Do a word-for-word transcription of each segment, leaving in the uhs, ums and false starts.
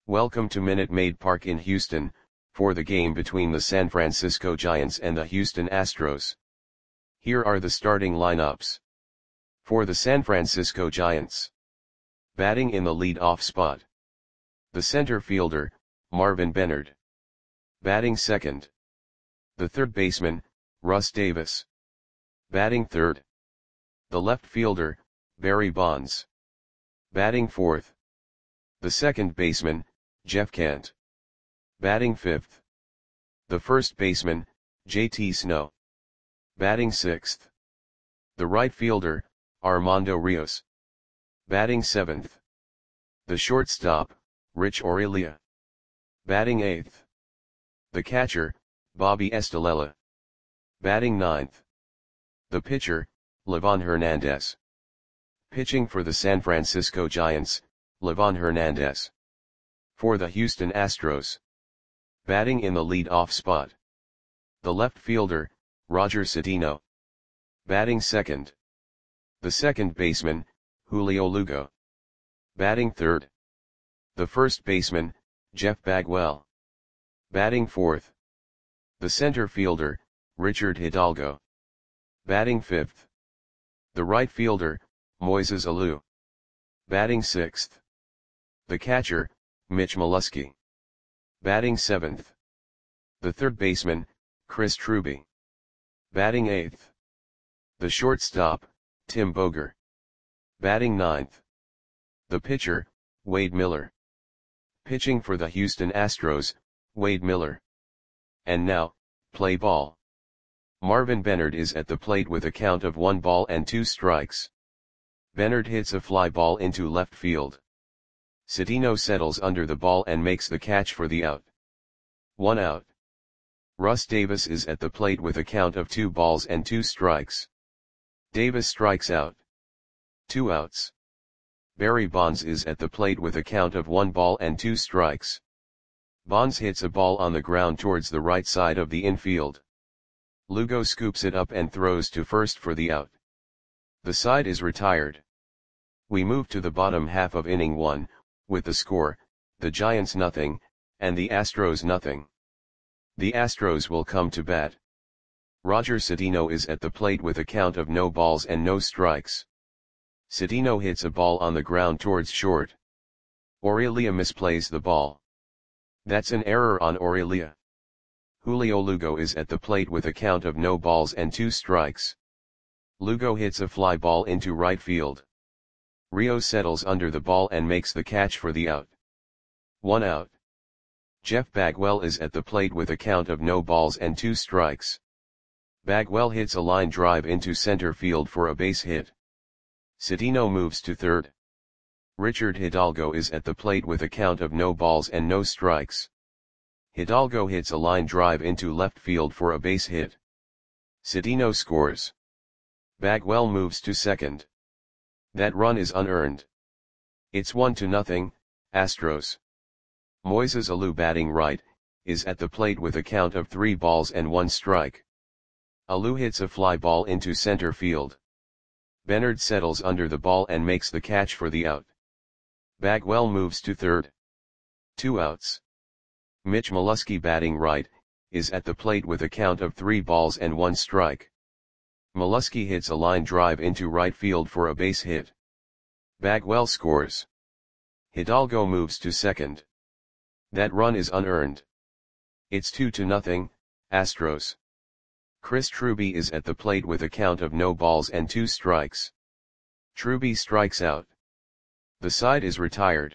Welcome to Minute Maid Park in Houston, for the game between the San Francisco Giants and the Houston Astros. Here are the starting lineups. For the San Francisco Giants. Batting in the lead-off spot. The center fielder, Marvin Benard. Batting second. The third baseman, Russ Davis. Batting third. The left fielder, Barry Bonds. Batting fourth. The second baseman, Jeff Kent. Batting fifth. The first baseman, J T Snow. Batting sixth. The right fielder, Armando Rios. Batting seventh. The shortstop, Rich Aurelia. Batting eighth. The catcher, Bobby Estalella. Batting ninth. The pitcher, Livan Hernandez. Pitching for the San Francisco Giants, Livan Hernandez. For the Houston Astros. Batting in the lead-off spot. The left fielder, Roger Cedeno. Batting second. The second baseman, Julio Lugo. Batting third. The first baseman, Jeff Bagwell. Batting fourth. The center fielder, Richard Hidalgo. Batting fifth. The right fielder, Moises Alou. Batting sixth. The catcher, Mitch Molesky. Batting seventh. The third baseman, Chris Truby. Batting eighth. The shortstop, Tim Boger. Batting ninth. The pitcher, Wade Miller. Pitching for the Houston Astros, Wade Miller. And now, play ball. Marvin Benard is at the plate with a count of one ball and two strikes. Benard hits a fly ball into left field. Cedeno settles under the ball and makes the catch for the out. One out. Russ Davis is at the plate with a count of two balls and two strikes. Davis strikes out. Two outs. Barry Bonds is at the plate with a count of one ball and two strikes. Bonds hits a ball on the ground towards the right side of the infield. Lugo scoops it up and throws to first for the out. The side is retired. We move to the bottom half of inning one, with the score, the Giants nothing, and the Astros nothing. The Astros will come to bat. Roger Cedeno is at the plate with a count of no balls and no strikes. Cedeno hits a ball on the ground towards short. Aurelia misplays the ball. That's an error on Aurelia. Julio Lugo is at the plate with a count of no balls and two strikes. Lugo hits a fly ball into right field. Rio settles under the ball and makes the catch for the out. One out. Jeff Bagwell is at the plate with a count of no balls and two strikes. Bagwell hits a line drive into center field for a base hit. Cedeno moves to third. Richard Hidalgo is at the plate with a count of no balls and no strikes. Hidalgo hits a line drive into left field for a base hit. Cedeno scores. Bagwell moves to second. That run is unearned. It's one to nothing, Astros. Moises Alou, batting right, is at the plate with a count of three balls and one strike. Alou hits a fly ball into center field. Benard settles under the ball and makes the catch for the out. Bagwell moves to third. Two outs. Mitch Molesky, batting right, is at the plate with a count of three balls and one strike. Molesky hits a line drive into right field for a base hit. Bagwell scores. Hidalgo moves to second. That run is unearned. It's two to nothing, Astros. Chris Truby is at the plate with a count of no balls and two strikes. Truby strikes out. The side is retired.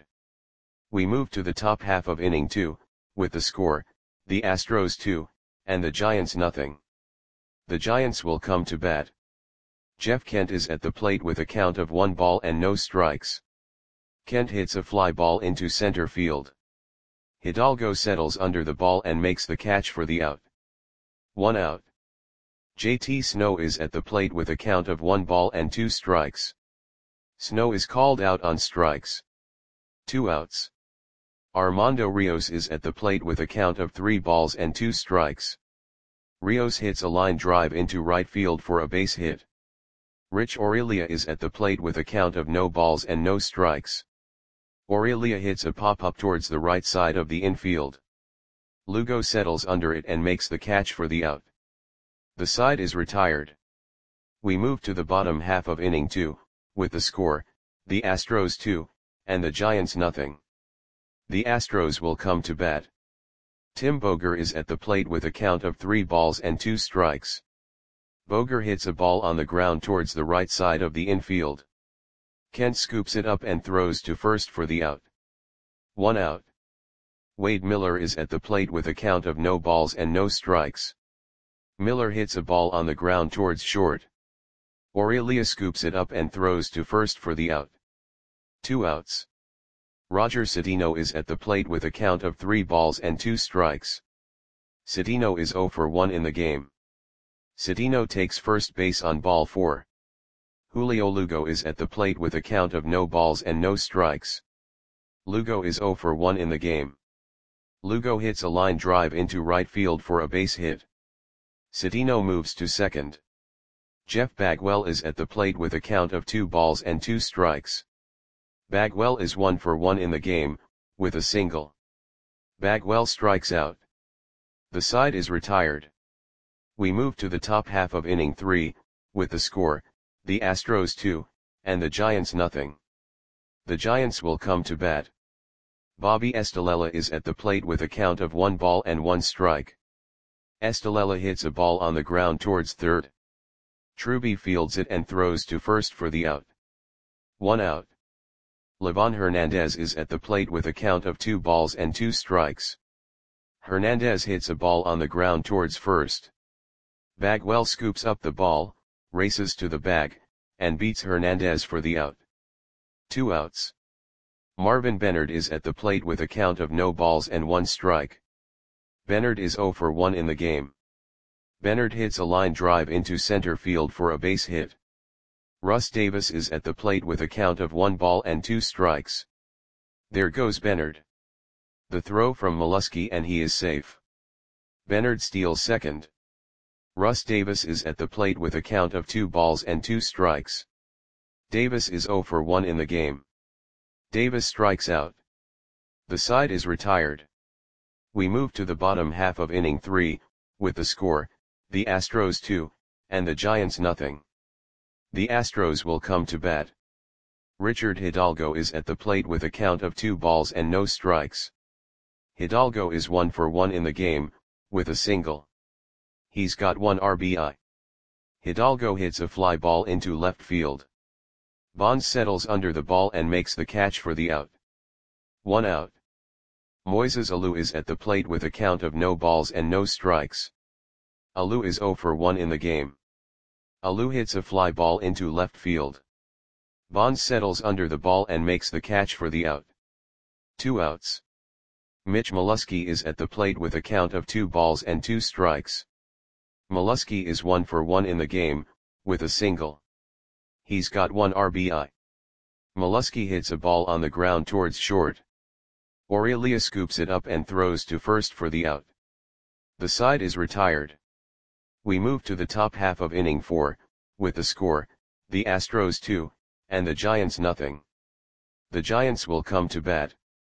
We move to the top half of inning two, with the score, the Astros two, and the Giants nothing. The Giants will come to bat. Jeff Kent is at the plate with a count of one ball and no strikes. Kent hits a fly ball into center field. Hidalgo settles under the ball and makes the catch for the out. One out. J T Snow is at the plate with a count of one ball and two strikes. Snow is called out on strikes. Two outs. Armando Rios is at the plate with a count of three balls and two strikes. Rios hits a line drive into right field for a base hit. Rich Aurelia is at the plate with a count of no balls and no strikes. Aurelia hits a pop-up towards the right side of the infield. Lugo settles under it and makes the catch for the out. The side is retired. We move to the bottom half of inning two, with the score, the Astros two, and the Giants nothing. The Astros will come to bat. Tim Boger is at the plate with a count of three balls and two strikes. Boger hits a ball on the ground towards the right side of the infield. Kent scoops it up and throws to first for the out. One out. Wade Miller is at the plate with a count of no balls and no strikes. Miller hits a ball on the ground towards short. Aurelia scoops it up and throws to first for the out. Two outs. Roger Cedeno is at the plate with a count of three balls and two strikes. Cedeno is zero for one in the game. Cedeno takes first base on ball four. Julio Lugo is at the plate with a count of no balls and no strikes. Lugo is zero for one in the game. Lugo hits a line drive into right field for a base hit. Cedeno moves to second. Jeff Bagwell is at the plate with a count of two balls and two strikes. Bagwell is one for one in the game, with a single. Bagwell strikes out. The side is retired. We move to the top half of inning three, with the score, the Astros two, and the Giants nothing. The Giants will come to bat. Bobby Estalella is at the plate with a count of one ball and one strike. Estalella hits a ball on the ground towards third. Truby fields it and throws to first for the out. One out. Livan Hernandez is at the plate with a count of two balls and two strikes. Hernandez hits a ball on the ground towards first. Bagwell scoops up the ball, races to the bag, and beats Hernandez for the out. Two outs. Marvin Bennard is at the plate with a count of no balls and one strike. Bennard is zero for one in the game. Bennard hits a line drive into center field for a base hit. Russ Davis is at the plate with a count of one ball and two strikes. There goes Bennard. The throw from Molesky and he is safe. Bennard steals second. Russ Davis is at the plate with a count of two balls and two strikes. Davis is zero for one in the game. Davis strikes out. The side is retired. We move to the bottom half of inning three, with the score, the Astros two, and the Giants nothing. The Astros will come to bat. Richard Hidalgo is at the plate with a count of two balls and no strikes. Hidalgo is one for one in the game, with a single. He's got one R B I. Hidalgo hits a fly ball into left field. Bonds settles under the ball and makes the catch for the out. One out. Moises Alou is at the plate with a count of no balls and no strikes. Alou is zero for one in the game. Alou hits a fly ball into left field. Bonds settles under the ball and makes the catch for the out. Two outs. Mitch Molesky is at the plate with a count of two balls and two strikes. Molesky is one for one in the game, with a single. He's got one R B I. Molesky hits a ball on the ground towards short. Aurelia scoops it up and throws to first for the out. The side is retired. We move to the top half of inning four, with the score, the Astros two, and the Giants nothing. The Giants will come to bat.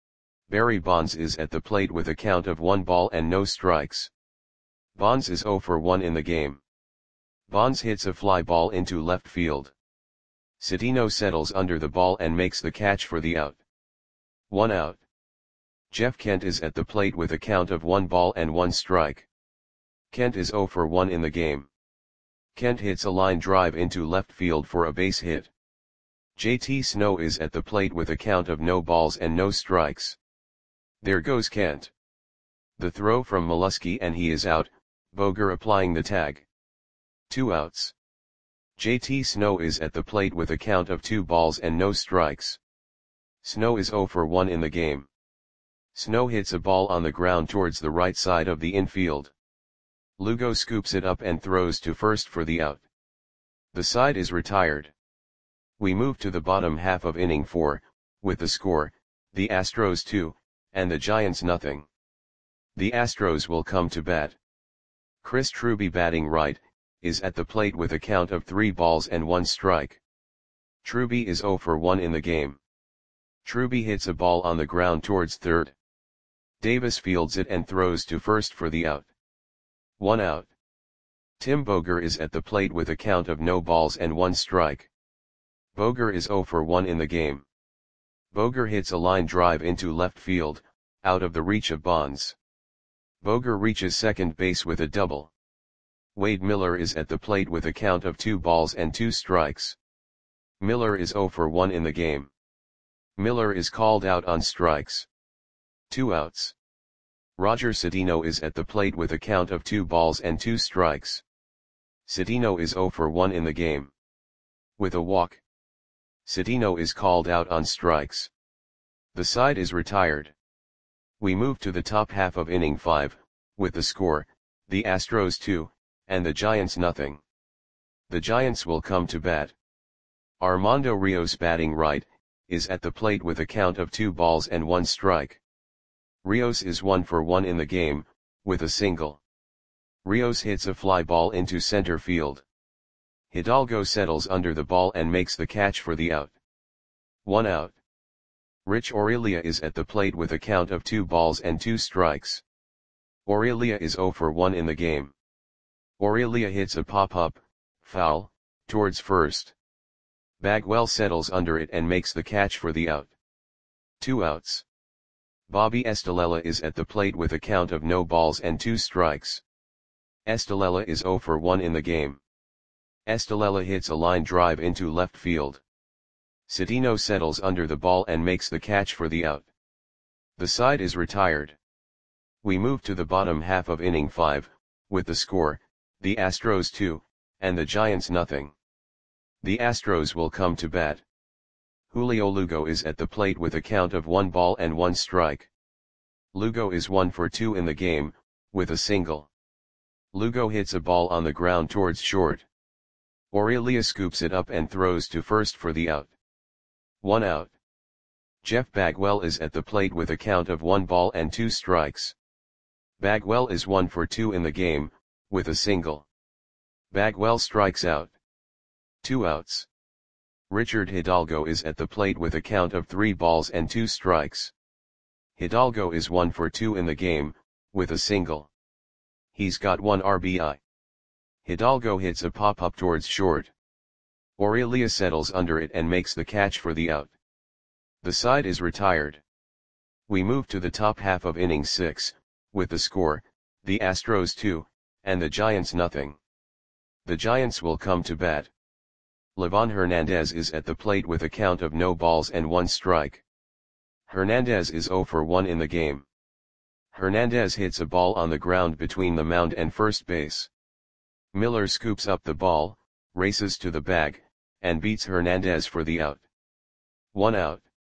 Barry Bonds is at the plate with a count of one ball and no strikes. Bonds is zero for one in the game. Bonds hits a fly ball into left field. Cedeno settles under the ball and makes the catch for the out. One out. Jeff Kent is at the plate with a count of one ball and one strike. Kent is zero for one in the game. Kent hits a line drive into left field for a base hit. J T Snow is at the plate with a count of no balls and no strikes. There goes Kent. The throw from Molesky and he is out, Boger applying the tag. Two outs. J T Snow is at the plate with a count of two balls and no strikes. Snow is zero for one in the game. Snow hits a ball on the ground towards the right side of the infield. Lugo scoops it up and throws to first for the out. The side is retired. We move to the bottom half of inning four, with the score, the Astros two, and the Giants nothing. The Astros will come to bat. Chris Truby batting right, is at the plate with a count of three balls and one strike. Truby is zero for one in the game. Truby hits a ball on the ground towards third. Davis fields it and throws to first for the out. One out. Tim Boger is at the plate with a count of no balls and one strike. Boger is zero for one in the game. Boger hits a line drive into left field, out of the reach of Bonds. Boger reaches second base with a double. Wade Miller is at the plate with a count of two balls and two strikes. Miller is zero for one in the game. Miller is called out on strikes. Two outs. Roger Cedeno is at the plate with a count of two balls and two strikes. Cedeno is zero for one in the game. With a walk. Cedeno is called out on strikes. The side is retired. We move to the top half of inning five, with the score, the Astros two, and the Giants nothing. The Giants will come to bat. Armando Rios, batting right, is at the plate with a count of two balls and one strike. Rios is one for one in the game, with a single. Rios hits a fly ball into center field. Hidalgo settles under the ball and makes the catch for the out. One out. Rich Aurelia is at the plate with a count of two balls and two strikes. Aurelia is zero for one in the game. Aurelia hits a pop-up, foul, towards first. Bagwell settles under it and makes the catch for the out. Two outs. Bobby Estalella is at the plate with a count of no balls and two strikes. Estalella is zero for one in the game. Estalella hits a line drive into left field. Cedeno settles under the ball and makes the catch for the out. The side is retired. We move to the bottom half of inning five, with the score, the Astros two, and the Giants nothing. The Astros will come to bat. Julio Lugo is at the plate with a count of one ball and one strike. Lugo is one for two in the game, with a single. Lugo hits a ball on the ground towards short. Aurelia scoops it up and throws to first for the out. One out. Jeff Bagwell is at the plate with a count of one ball and two strikes. Bagwell is one for two in the game, with a single. Bagwell strikes out. Two outs. Richard Hidalgo is at the plate with a count of three balls and two strikes. Hidalgo is one for two in the game, with a single. He's got one R B I. Hidalgo hits a pop-up towards short. Aurelia settles under it and makes the catch for the out. The side is retired. We move to the top half of inning six, with the score, the Astros two, and the Giants nothing. The Giants will come to bat. Livan Hernandez is at the plate with a count of no balls and one strike. Hernandez is zero for one in the game. Hernandez hits a ball on the ground between the mound and first base. Miller scoops up the ball, races to the bag, and beats Hernandez for the out. One out.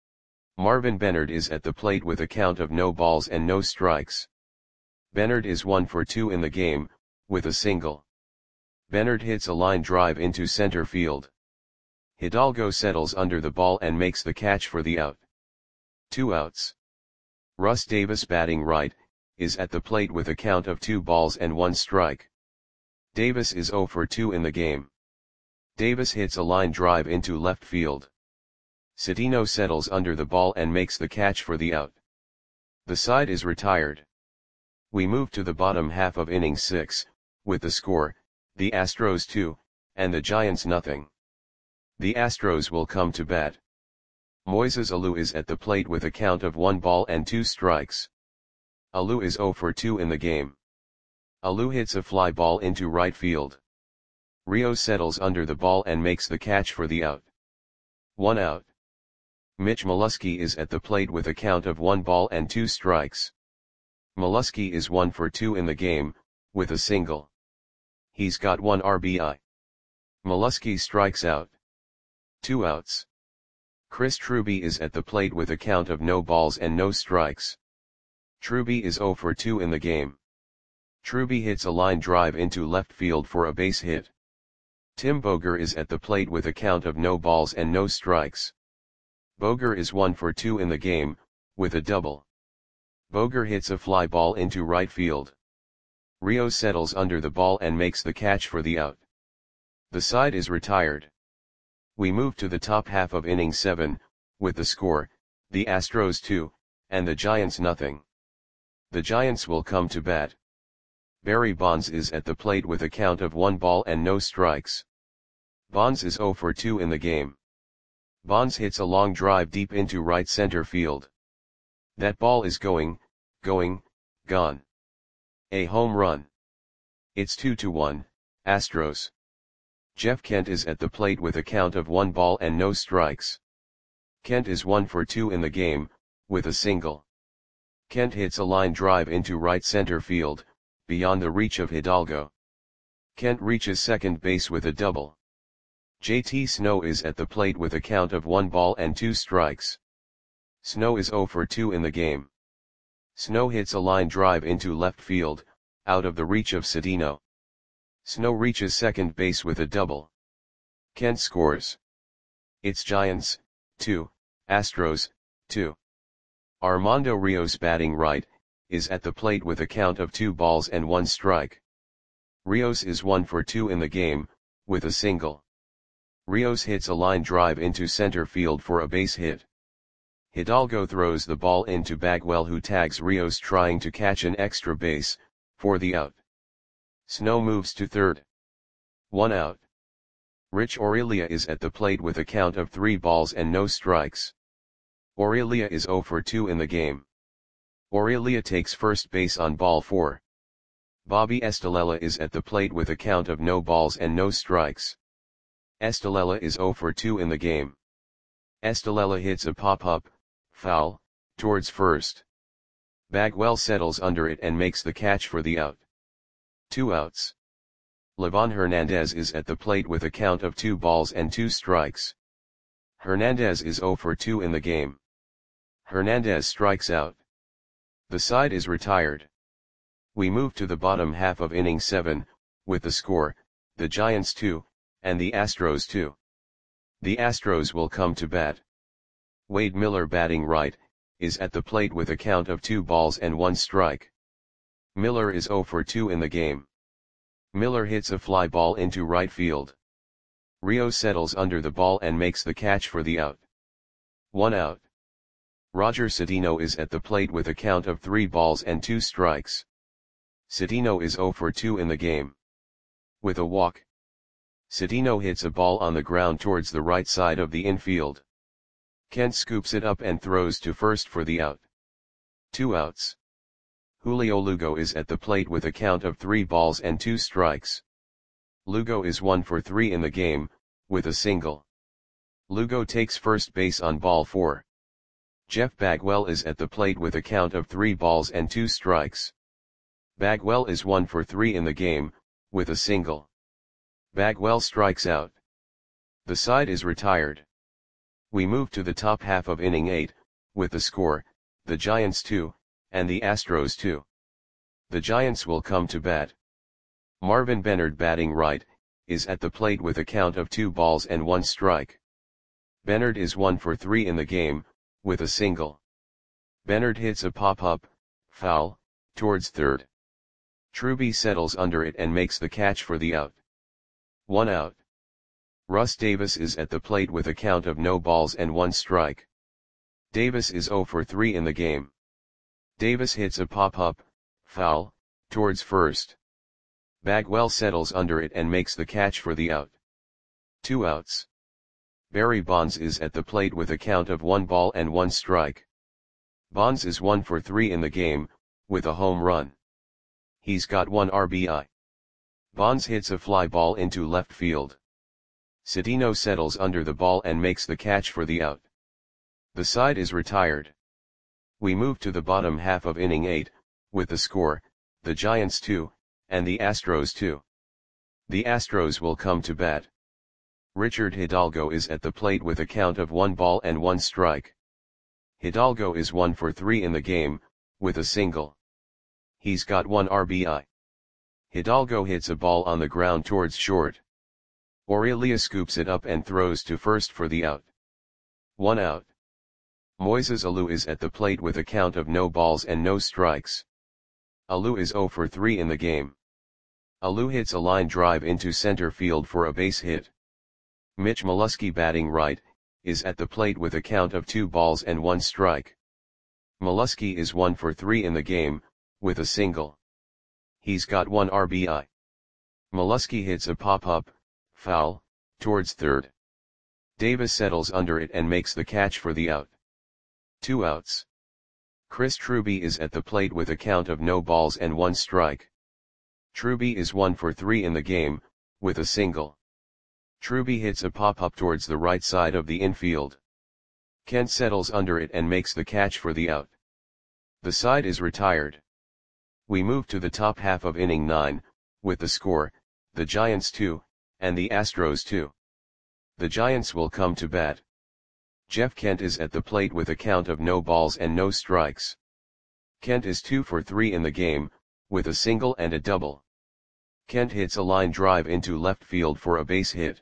Marvin Bennard is at the plate with a count of no balls and no strikes. Bennard is one for two in the game, with a single. Bennard hits a line drive into center field. Hidalgo settles under the ball and makes the catch for the out. Two outs. Russ Davis, batting right, is at the plate with a count of two balls and one strike. Davis is zero for two in the game. Davis hits a line drive into left field. Cedeno settles under the ball and makes the catch for the out. The side is retired. We move to the bottom half of inning six, with the score, the Astros two, and the Giants nothing. The Astros will come to bat. Moises Alou is at the plate with a count of one ball and two strikes. Alou is zero for two in the game. Alou hits a fly ball into right field. Rios settles under the ball and makes the catch for the out. One out. Mitch Molesky is at the plate with a count of one ball and two strikes. Molesky is one for two in the game, with a single. He's got one R B I. Molesky strikes out. Two outs. Chris Truby is at the plate with a count of no balls and no strikes. Truby is zero for two in the game. Truby hits a line drive into left field for a base hit. Tim Boger is at the plate with a count of no balls and no strikes. Boger is one for two in the game, with a double. Boger hits a fly ball into right field. Rios settles under the ball and makes the catch for the out. The side is retired. We move to the top half of inning seven, with the score, the Astros two, and the Giants nothing. The Giants will come to bat. Barry Bonds is at the plate with a count of one ball and no strikes. Bonds is oh for two in the game. Bonds hits a long drive deep into right center field. That ball is going, going, gone. A home run. It's two to one, Astros. Jeff Kent is at the plate with a count of one ball and no strikes. Kent is one for two in the game, with a single. Kent hits a line drive into right center field, beyond the reach of Hidalgo. Kent reaches second base with a double. J T Snow is at the plate with a count of one ball and two strikes. Snow is oh for two in the game. Snow hits a line drive into left field, out of the reach of Cedeno. Snow reaches second base with a double. Kent scores. It's Giants, two, Astros, two. Armando Rios batting right, is at the plate with a count of two balls and one strike. Rios is one for two in the game, with a single. Rios hits a line drive into center field for a base hit. Hidalgo throws the ball into Bagwell, who tags Rios trying to catch an extra base, for the out. Snow moves to third. One out. Rich Aurelia is at the plate with a count of three balls and no strikes. Aurelia is oh for two in the game. Aurelia takes first base on ball four. Bobby Estalella is at the plate with a count of no balls and no strikes. Estalella is oh for two in the game. Estalella hits a pop-up, foul, towards first. Bagwell settles under it and makes the catch for the out. Two outs. Livan Hernandez is at the plate with a count of two balls and two strikes. Hernandez is oh for two in the game. Hernandez strikes out. The side is retired. We move to the bottom half of inning seven, with the score, the Giants two, and the Astros two. The Astros will come to bat. Wade Miller batting right, is at the plate with a count of two balls and one strike. Miller is oh for two in the game. Miller hits a fly ball into right field. Rio settles under the ball and makes the catch for the out. One out. Roger Cedeno is at the plate with a count of three balls and two strikes. Cedeno is oh for two in the game. With a walk. Cedeno hits a ball on the ground towards the right side of the infield. Kent scoops it up and throws to first for the out. Two outs. Julio Lugo is at the plate with a count of three balls and two strikes. Lugo is one for three in the game, with a single. Lugo takes first base on ball four. Jeff Bagwell is at the plate with a count of three balls and two strikes. Bagwell is one for three in the game, with a single. Bagwell strikes out. The side is retired. We move to the top half of inning eight, with the score, the Giants two, and the Astros two. The Giants will come to bat. Marvin Bennard batting right, is at the plate with a count of two balls and one strike. Bennard is one for three in the game, with a single. Bennard hits a pop-up, foul, towards third. Truby settles under it and makes the catch for the out. One out. Russ Davis is at the plate with a count of no balls and one strike. Davis is oh for three in the game. Davis hits a pop-up, foul, towards first. Bagwell settles under it and makes the catch for the out. Two outs. Barry Bonds is at the plate with a count of one ball and one strike. Bonds is one for three in the game, with a home run. He's got one R B I. Bonds hits a fly ball into left field. Cedeno settles under the ball and makes the catch for the out. The side is retired. We move to the bottom half of inning eight, with the score, the Giants two, and the Astros two. The Astros will come to bat. Richard Hidalgo is at the plate with a count of one ball and one strike. Hidalgo is one for three in the game, with a single. He's got one R B I. Hidalgo hits a ball on the ground towards short. Aurelia scoops it up and throws to first for the out. One out. Moises Alou is at the plate with a count of no balls and no strikes. Alou is oh for three in the game. Alou hits a line drive into center field for a base hit. Mitch Molesky batting right, is at the plate with a count of two balls and one strike. Molesky is one for three in the game, with a single. He's got one R B I. Molesky hits a pop-up, foul, towards third. Davis settles under it and makes the catch for the out. Two outs. Chris Truby is at the plate with a count of no balls and one strike. Truby is one for three in the game, with a single. Truby hits a pop-up towards the right side of the infield. Kent settles under it and makes the catch for the out. The side is retired. We move to the top half of inning nine, with the score, the Giants two, and the Astros two. The Giants will come to bat. Jeff Kent is at the plate with a count of no balls and no strikes. Kent is two for three in the game, with a single and a double. Kent hits a line drive into left field for a base hit.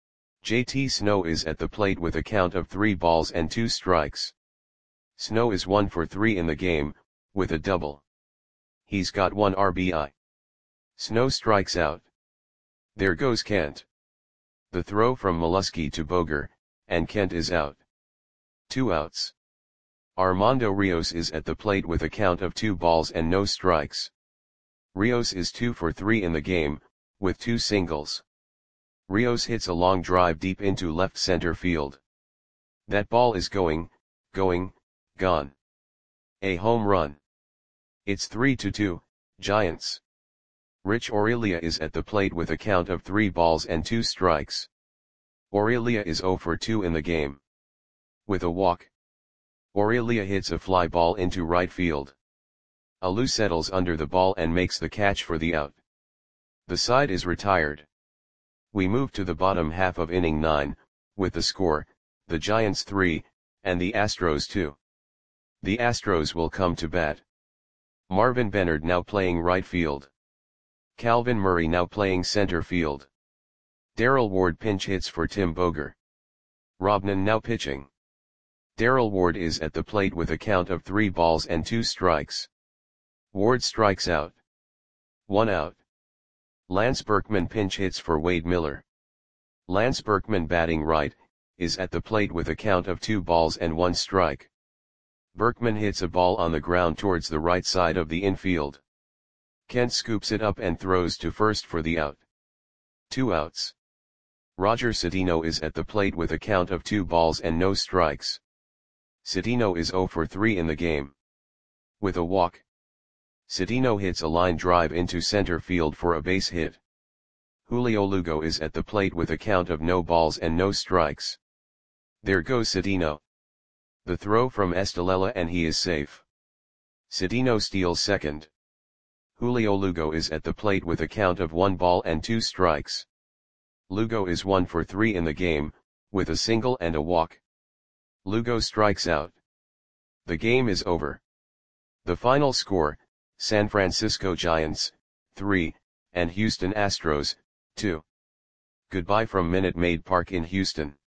J T Snow is at the plate with a count of three balls and two strikes. Snow is one for three in the game, with a double. He's got one R B I. Snow strikes out. There goes Kent. The throw from Molesky to Boger, and Kent is out. Two outs. Armando Rios is at the plate with a count of two balls and no strikes. Rios is two for three in the game, with two singles. Rios hits a long drive deep into left center field. That ball is going, going, gone. A home run. It's three to two, Giants. Rich Aurelia is at the plate with a count of three balls and two strikes. Aurelia is zero for two in the game. With a walk. Aurelia hits a fly ball into right field. Alou settles under the ball and makes the catch for the out. The side is retired. We move to the bottom half of inning nine, with the score, the Giants three, and the Astros two. The Astros will come to bat. Marvin Bennard now playing right field. Calvin Murray now playing center field. Darrell Ward pinch hits for Tim Boger. Robnan now pitching. Darrell Ward is at the plate with a count of three balls and two strikes. Ward strikes out. One out. Lance Berkman pinch hits for Wade Miller. Lance Berkman batting right, is at the plate with a count of two balls and one strike. Berkman hits a ball on the ground towards the right side of the infield. Kent scoops it up and throws to first for the out. Two outs. Roger Cedeno is at the plate with a count of two balls and no strikes. Cedeno is zero for three in the game. With a walk. Cedeno hits a line drive into center field for a base hit. Julio Lugo is at the plate with a count of no balls and no strikes. There goes Cedeno. The throw from Estalella and he is safe. Cedeno steals second. Julio Lugo is at the plate with a count of one ball and two strikes. Lugo is one for three in the game, with a single and a walk. Lugo strikes out. The game is over. The final score, San Francisco Giants, three, and Houston Astros, two. Goodbye from Minute Maid Park in Houston.